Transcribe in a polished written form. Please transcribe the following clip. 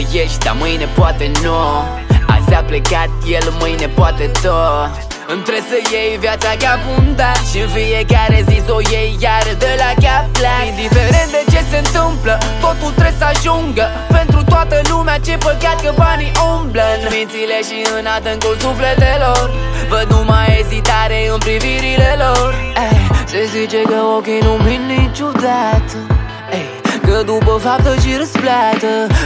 ești, dar mâine poate nu. Azi a plecat el, mâine poate tot. Îmi trebuie să iei viața ca un dat și în fiecare zi s-o iei iar de la cap-lac. Indiferent de ce se întâmplă, totul trebuie să ajungă pentru toată lumea. Ce păcat că banii umblă în mințile și în adâncul sufletelor. Văd numai ezitare în privirile lor. Se zice că ochii nu mint niciodată, că după faptă și răsplată